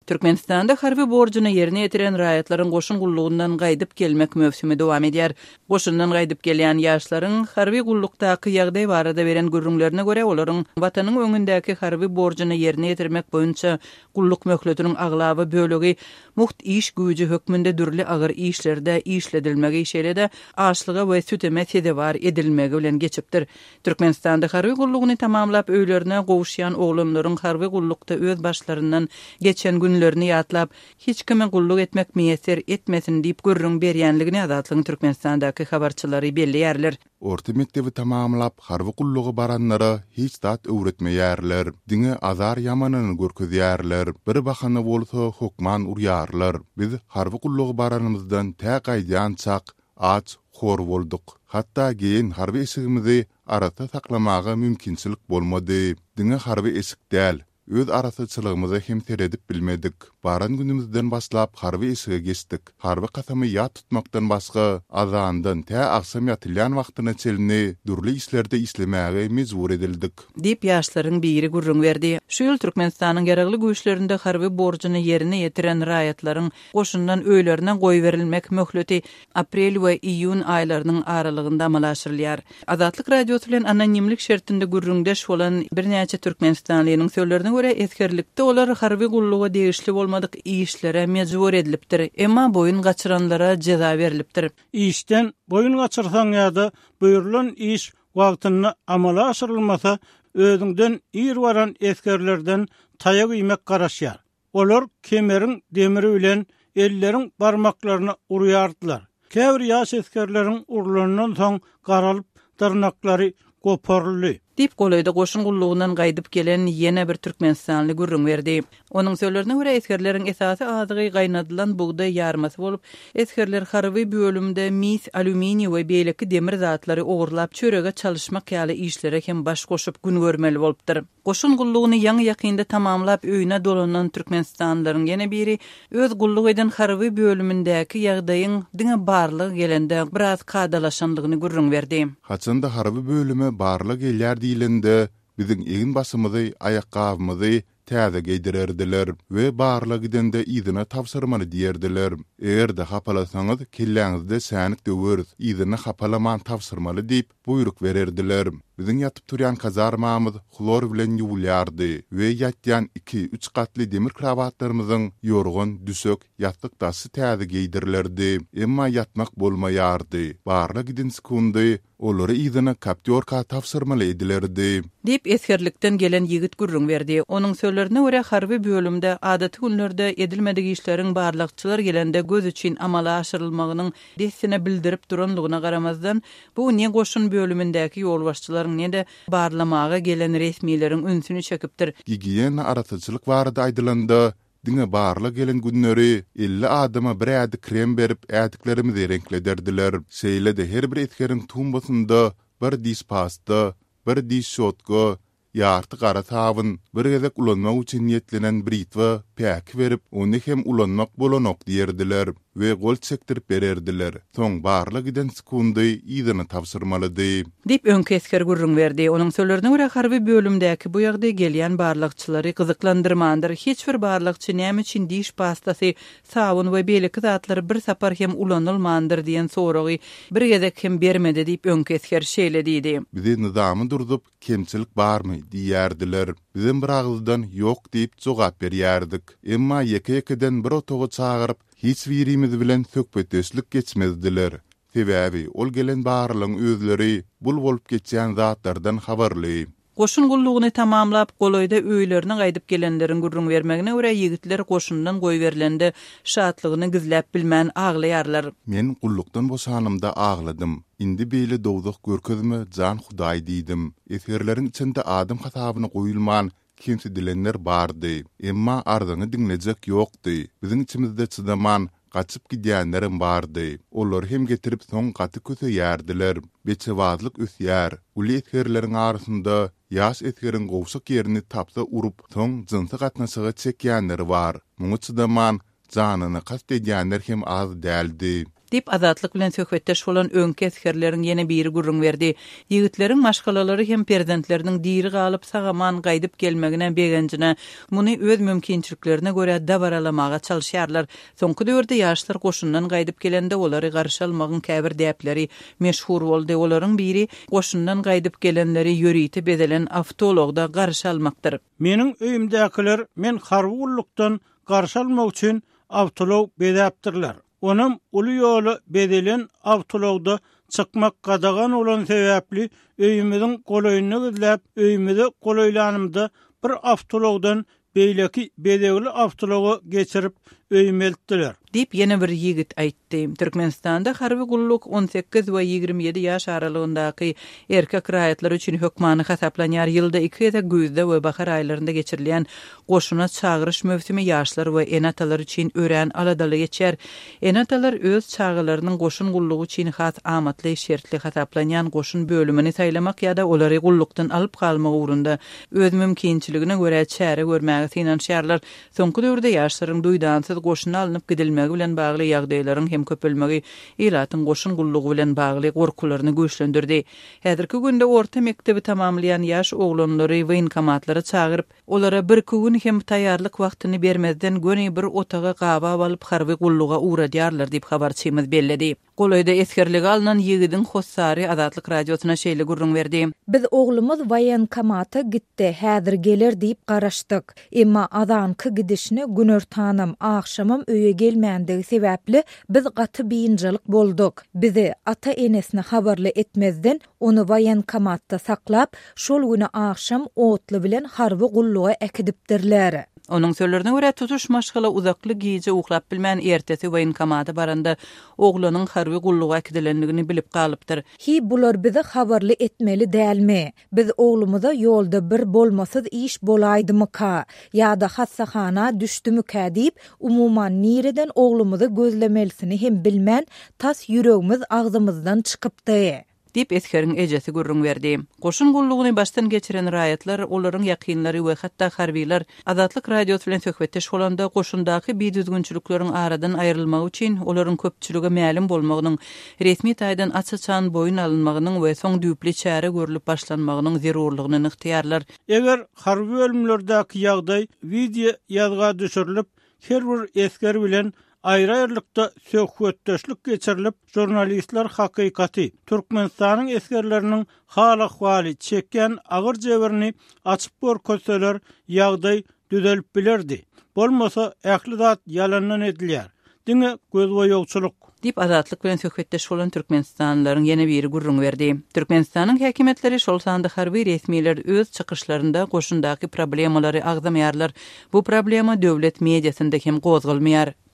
Türkmenistanda harbi borcunu yerine yetiren raýatlaryň goşun gullugundan gaýdyp gelmek mövsümi dowam edýär. Goşundan gaýdyp gelýän ýaşlaryň harbi gullukdaky ýagdaý barada beren görüňlerine görä olaryň watanyň öňündäki harbi borcunu yerine yetirmek boýunça gulluk möhletiniň aglaby bölegi muht iş güýji hökmünde dürli agyr işlerde işledilmegi şeýle-de açlyga we süteme tedewar edilmegi bilen geçipdir. Türkmenistanda harbi gullugyny tamamlap öýlerine gowuşýan oglanlaryň harbi gullukda öz başlaryndan geçen günlerini ýatlap hiç kime gulluk etmek meýser etmesin diýip görüň berýänligini azatlygyň Türkmenistandaky habarçylary belli ýerler. Orta mektebi tamamlap harbi gullugy baranlara hiç zat öwretmeýärler. Diňe azar ýamanyny görkezýärler. Bir bahana bolsa hukman urýarlar. Biz harbi gullugy baranymyzdan tä gaýdançak aç hor bolduk. Hatta geyin harbi esigimizi arata saklamaga mümkinçilik bolmady. Diňe harbi esik däl. Öz arasyçylygymyzy hem teredip bilmedik. Baran günümizden başlap harbi esige geçdik. Harbi kasamy ýat tutmakdan başga azandan tä aksam ýatylýan wagtyna çelini durly işlerde islemäge mejbur edildik. Diýip ýaşlaryň biri gurrun berdi. Şu ýyl Türkmenistanyň geragly güýçlerinde harbi borcuny yerine ýetiren raýatlaryň goşundan öýlerine goýberilmek möhleti aprel we iýun aýlarynyň aralygynda amalaşdyrylýar. Azatlyk radiosu bilen anonimlik şertinde gurrundeş bolan birnäçe Türkmenistanlynyň söýlerine görä etkerlikde olar harbi gulluga degişli bolmadyk işlere mejbur edilipdir. Emma boyun gaçyranlara ceza berilipdir. İşten boyun gaçyrsaň ýa-da buyurulan iş wagtyna amala aşyrylmasa özüňden ir waran eskerlerden taýa giymek garaşýar. Olar kemeriň demiri bilen elleriň barmaklaryna urýardylar. Käbir ýaş eskerleriň urlaryndan soň garalyp tırnaklary goparly. Dip golayda goşun gullugundan gaýdyp gelen ýene bir Türkmenistanly gurrun berdi. Onuň söýlerine görä eskerleriň esasy adygy gaýnadylan bugday ýarmasy bolup, eskerler harby bölümde mis, alumini we beýleki demir zatlary ogurlap çörege çalışmak ýaly işlere hem baş goşup gün görmeli bolupdyr. Goşun gullugyny ýaňy ýakynda tamamlap öýüne dolanan Türkmenistanlylaryň ýene biri öz gulluk eden harby bölümindäki ýagdaýyň diňe barlygy gelende biraz kadalaşanlygyny gurrun berdi. Haçanda harby bölüme barlyk gelýär diýilende biziň egin basymyzy, aýakgabymyzy täze geydirerdiler we barla gidende ýygyna tapşyrmaly diýerdiler. Eger-de hapalasaňyz kelläňizde sänik döwürüz, ýygyna hapalaman tapşyrmaly diýip buyruk bererdiler. Biziň ýatyp turýan kazarmamyz xlor bilen ýuwulýardy we ýatýan 2-3 gatly demir kravatlarymyzyň ýorgun, düsök, ýatlyk dasy täze geydirilirdi. Emma ýatmak bolmaýardy. Barla giden sekundy olary ýygyna kaptyorka tapşyrmaly edilerdi. Dip eskerlikden gelen ýigit gurrun berdi. Onuň söýlerine görä harby bölümde adaty günlerde edilmedik işleriň barlykçylar gelende göz üçin amala aşyrylmagynyň desine bildirip duranlygyna garamazdan bu ne goşun bölümindäki ýolbaşçylaryň ne-de barlamaga gelen resmiýetiň ünsüni çekipdir. Gigiyena arasyçylyk barada aýdylanda diňe barla gelen günleri 50 adama bir ädi krem berip ädiklerimizi renklederdiler. Şeýle-de her bir etkeriň tumbasynda bir dis pasta, bir dis şotga, ýarty gara tabyn, bir gezek ulanmak üçin niýetlenen britwa päki berip, ony hem ulanmak bolanok diýerdiler we gol çekdirip bererdiler. Soň barla giden sekundy ýygyny tapşyrmalydy. Dip öňki esker gurrun berdi. Onuň söýlerine görä harby bölümdäki bu ýagdaý gelýän barlykçylary gyzyklandyrmandyr. Hiç bir barlykçy näme üçin diş pastasy, sabun we beýleki zatlary bir sapar hem ulanylmandyr diýen soragy bir gezek hem bermedi diýip öňki esker şeýle diýdi. Bizi nizamy durdup kemçilik barmy diýerdiler. Bizim bir agyldan ýok diýip jogap berýärdik. Emma ýeke-ýekeden bir otoga çagyryp hiç birimiz bilen söhbetdeşlik geçmezdiler. Sebäbi ol gelen barlyň özleri bul bolup geçýän zatlardan habarly. Goşun gullugyny tamamlap golaýda öýlerine gaýdyp gelenleriň gurrun bermegine görä ýigitler goşundan goýberilende şatlygyny gizläp bilmän aglaýarlar. Men gullukdan boşanymda agladym. Indi beýle dowduk görkezime jan Hudaý diýdim. Eserleriň içinde adam hatabyny goýulman kimse dilenler bardy. Emma ardyny diňlejek ýokdy. Biziň içimizde çıdaman gaçyp gidýänlerim bardy. Olar hem getirip soň gaty kötüýärdiler. Beçewazlyk üsýär. Uly etkerleriň arasynda ýaş etkeriň gowşak ýerini tapsa urup soň jynsy gatnaşyga çekýänleri bar. Muňa çıdaman janyny kast edýänler hem az däldi. dip azatlyk bilen söhbetdeş bolan öňki eskerleriň ýene biri gurrun berdi. Ýigitleriň maşgalalary hem prezidentleriniň diri galyp sagaman gaýdyp gelmegine begenjine muny öz mümkinçiliklerine göre dabaralamaga çalışýarlar. Soňky döwürde ýaşlar goşundan gaýdyp gelende olary garşy almagyň käbir däpleri meşhur boldy. Olaryň biri goşundan gaýdyp gelenleri ýörüýti bedelen avtologda garşy almakdyr. Meniň öýümdäkiler men harwullukdan garşy almak üçin avtolog bedäpdirler. Onum uly ýoly bedelen avtologda çykmak gadagan olan sebäpli öýümüziň golaýyny izläp öýümüzi golaýlanymda bir avtologdan beýleki bedegli avtologa geçirip öýümeltdiler. Dip ýene bir ýigit aýtdy. Türkmenistanda harby gulluk 18 we 27 ýaş aralygyndaky erkek raýatlar üçin hökmany hasaplanýar. Ýylda 2 ýa-da güzde we bahar aýlarynda geçirilen goşuna çağırış mövsümi ýaşlar we enatalar üçin ören aladaly geçer. Enatalar öz çağılarynyň goşun gullugy üçin has amatly şertli hasaplanýan goşun bölümini saýlamak ýa-da olary gullukdan alyp galmak ugrunda öz mümkinçiligine göre çäre görmäge synanşýarlar. Soňky döwürde ýaşlaryň duýdansyz goşuna alınıp gidilmegi bilen bagly ýagdaýlaryň hem köpelmegi ýylatyň goşun gullugy bilen bagly gorkularyny güýçlendirdi. Häzirki günde orta mektebi tamamlayan ýaş oglanlary woýnkomatlary çağıryp, olara bir gün hem taýýarlyk wagtyny bermezden göni bir otaga gaba alyp harby gulluga uğradýarlar diýip habarçymyz belledi. Golaýda eskerlige alynan ýigidiň hossary Azatlyk radiosuna şeýle gurrun berdi. Biz oglumuz woýnkomata gitdi, häzir geler diýip garaşdyk. Emma azanky gidişini günör tanam akşamam öýe gelmändige sebäpli biz gaty biýinjelik bolduk. Bizi ata enesine habarly etmezden onu woýnkomatda saklap, şol güni akşam otly bilen harby gulluga ekidipdirler. Onun sözlerine göre tutuş maşgala uzakly giýje uklap bilmän ertesi woýnkomata baranda oglanyň harby gulluga ekidilenligini bilip galypdyr. Bular bizi habarly etmeli dälmi? Biz oglumuza ýolda bir bolmasız iş bolaýdymyka ýa-da hassahana düşdümükä diýip umuman nireden oglumuza gözlemelisini hem bilmän tas ýüregimiz agzymyzdan çykypdy. Dip eskeriň ejesi gurrun berdi. Goşun gullugyny başdan geçiren raýatlar, olaryň ýakynlary we hatda harbiýler Azatlyk radiosy bilen söhbetdeş bolanda goşundaky biýdüzgünçilikleriň aradan aýrylmagy üçin olaryň köpçüligi mälim bolmagynyň, resmi taýdan açyçan boyun alınmagynyň we soň düýpli çäre görülip başlanmagynyň zerurlygyny ykdyýarlar. Eger harby bölümlerdäki ýagdaý video ýazga düşürilip, her bir esker bilen aýrylykda söhbetdeşlik geçirilip, jurnalistler hakykaty Türkmenistanyň eskerleriniň hal ahwaly çeken agyr jeberini açyp görkezseler ýagdaý düzelip bilerdi. Bolmasa ähli zat ýalandan edilýär. Diňe gözboýagçylyk dip Azatlyk bilen söhbetdeş bolan türkmenistanlylaryň ýene biri gurrun berdi. Türkmenistanyň häkimetleri şol sanda harby resmiýetler öz çykyşlarynda goşundaky problemalary agzamaýarlar. Bu problema döwlet mediasynda hem gozgalmaýar.